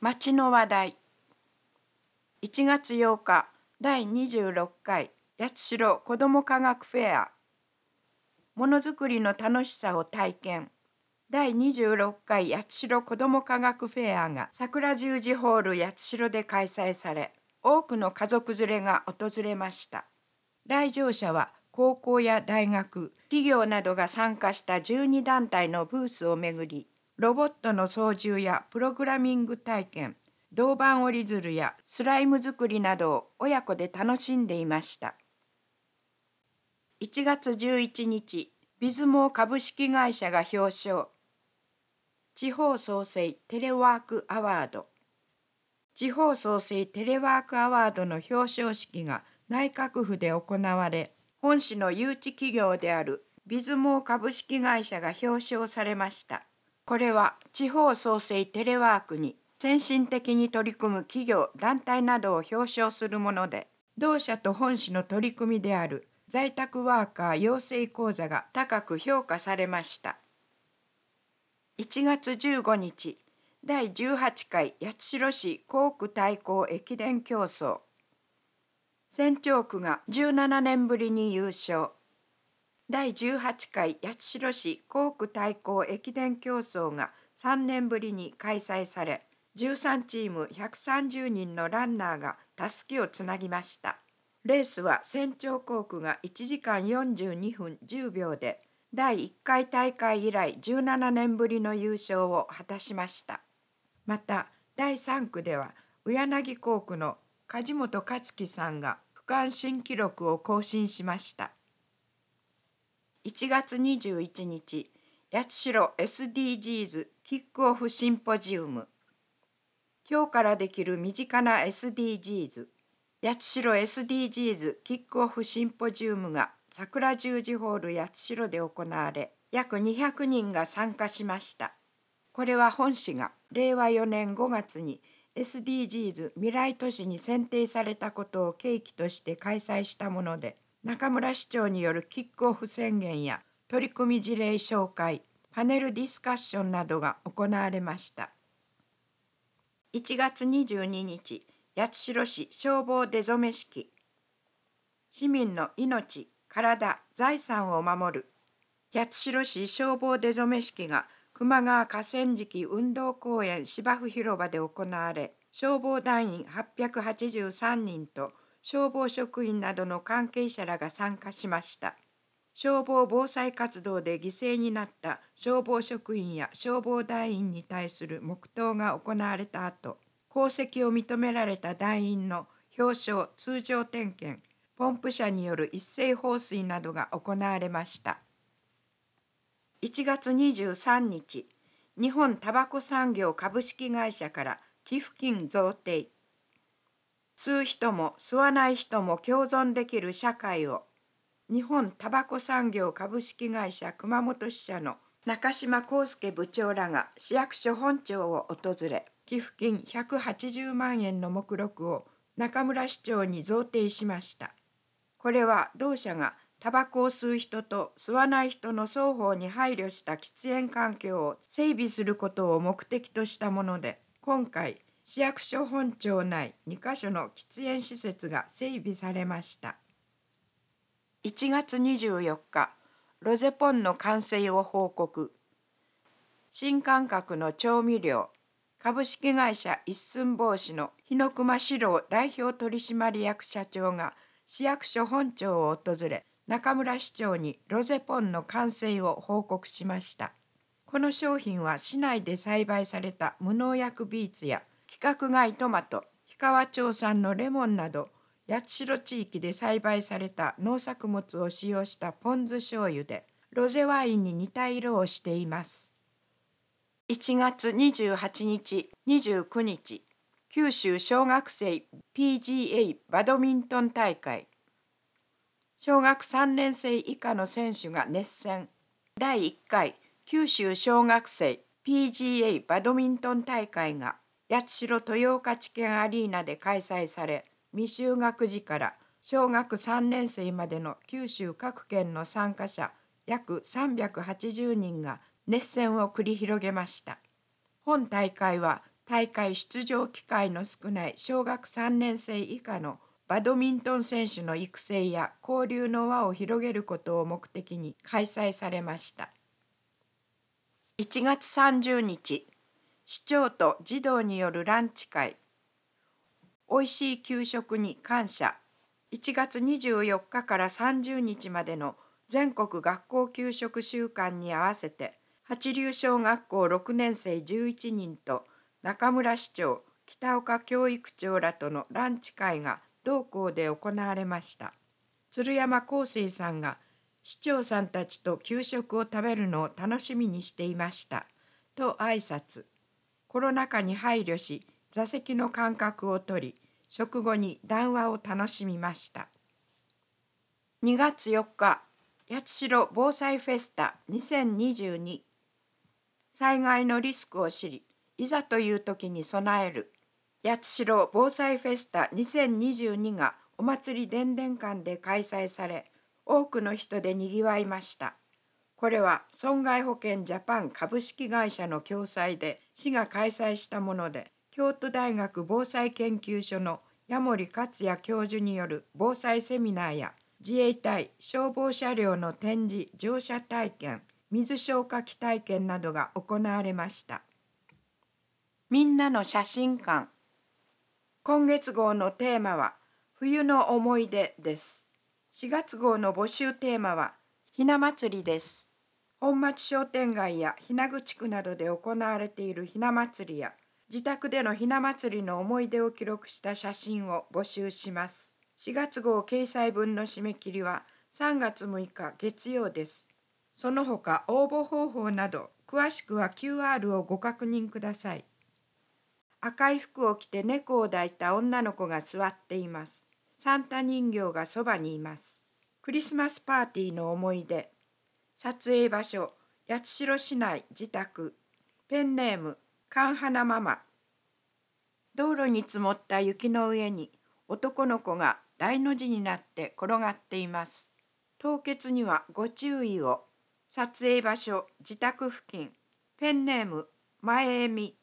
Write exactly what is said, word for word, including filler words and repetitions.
町の話題。いちがつようか、だいにじゅうろっかい八代子ども科学フェア。ものづくりの楽しさを体験。だいにじゅうろっかい八代子ども科学フェアが桜十字ホール八代で開催され、多くの家族連れが訪れました。来場者は高校や大学、企業などが参加したじゅうにだんたいのブースをめぐり、ロボットの操縦やプログラミング体験、銅板折り鶴やスライム作りなどを親子で楽しんでいました。いちがつじゅういちにち、ビズモー株式会社が表彰。地方創生テレワークアワード。地方創生テレワークアワードの表彰式が内閣府で行われ、本市の誘致企業であるビズモー株式会社が表彰されました。これは地方創生テレワークに先進的に取り組む企業・団体などを表彰するもので、同社と本市の取り組みである在宅ワーカー養成講座が高く評価されました。いちがつじゅうごにち、だいじゅうはちかい八代市校区対抗駅伝競争。船長区がじゅうななねんぶりに優勝。だいじゅうはちかい八代市校区対抗駅伝競争がさんねんぶりに開催され、じゅうさんチームひゃくさんじゅうにんのランナーがたすきをつなぎました。レースは船長校区がいちじかんよんじゅうにふんじゅうびょうで、だいいっかい大会以来じゅうななねんぶりの優勝を果たしました。また、だいさんくでは、宇柳校区の梶本克樹さんが区間新記録を更新しました。いちがつにじゅういちにち、八代 エスディージーズ キックオフシンポジウム。今日からできる身近な エスディージーズ。八代 エスディージーズ キックオフシンポジウムが桜十字ホール八代で行われ、約にひゃくにんが参加しました。これは本市がれいわよねんごがつに エスディージーズ 未来都市に選定されたことを契機として開催したもので、中村市長によるキックオフ宣言や取り組み事例紹介、パネルディスカッションなどが行われました。いちがつにじゅうににち、八代市消防出初め式。市民の命、体、財産を守る。八代市消防出初め式が球磨川河川敷運動公園芝生広場で行われ、消防団員はっぴゃくはちじゅうさんにんと消防職員などの関係者らが参加しました。消防防災活動で犠牲になった消防職員や消防団員に対する黙祷が行われた後、功績を認められた団員の表彰、通常点検、ポンプ車による一斉放水などが行われました。いちがつにじゅうさんにち、日本タバコ産業株式会社から寄付金贈呈。吸う人も吸わない人も共存できる社会を。日本タバコ産業株式会社熊本支社の中島康介部長らが市役所本庁を訪れ、寄付金ひゃくはちじゅうまんえんの目録を中村市長に贈呈しました。これは同社がタバコを吸う人と吸わない人の双方に配慮した喫煙環境を整備することを目的としたもので、今回、市役所本庁内にかしょの喫煙施設が整備されました。いちがつにじゅうよっか、ロゼポンの完成を報告。新感覚の調味料、株式会社一寸法師の日野熊史郎代表取締役社長が市役所本庁を訪れ、中村市長にロゼポンの完成を報告しました。この商品は市内で栽培された無農薬ビーツや規格外トマト、氷川町産のレモンなど、八代地域で栽培された農作物を使用したポン酢醤油で、ロゼワインに似た色をしています。いちがつにじゅうはちにち、にじゅうくにち、九州小学生 ピージーエー バドミントン大会。小学さんねんせい以下の選手が熱戦。だいいっかい九州小学生 ピージーエー バドミントン大会が八代豊岡地検アリーナで開催され、未就学児から小学さんねんせいまでの九州各県の参加者約さんびゃくはちじゅうにんが熱戦を繰り広げました。本大会は大会出場機会の少ない小学さんねん生以下のバドミントン選手の育成や交流の輪を広げることを目的に開催されました。いちがつさんじゅうにち、市長と児童によるランチ会。おいしい給食に感謝。いちがつにじゅうよっかからさんじゅうにちまでの全国学校給食週間に合わせて、八流小学校ろくねん生じゅういちにんと中村市長、北岡教育長らとのランチ会が同校で行われました。鶴山光水さんが市長さんたちと給食を食べるのを楽しみにしていましたと挨拶。コロナ禍に配慮し座席の間隔を取り、食後に談話を楽しみました。にがつよっか、八代防災フェスタにせんにじゅうに。災害のリスクを知り、いざという時に備える。八代防災フェスタにせんにじゅうにがお祭り伝々館で開催され、多くの人でにぎわいました。これは損害保険ジャパン株式会社の共催で市が開催したもので、京都大学防災研究所の矢守克也教授による防災セミナーや自衛隊消防車両の展示乗車体験、水消火器体験などが行われました。みんなの写真館。今月号のテーマは冬の思い出です。しがつ号の募集テーマはひな祭りです。本町商店街や日名具地区などで行われているひな祭りや自宅でのひな祭りの思い出を記録した写真を募集します。しがつ号掲載分の締め切りはさんがつむいか月曜です。その他応募方法など詳しくは キューアール をご確認ください。赤い服を着て猫を抱いた女の子が座っています。サンタ人形がそばにいます。クリスマスパーティーの思い出。撮影場所、八代市内自宅。ペンネーム、カンハナママ。道路に積もった雪の上に男の子が大の字になって転がっています。凍結にはご注意を。撮影場所、自宅付近。ペンネーム、前恵美。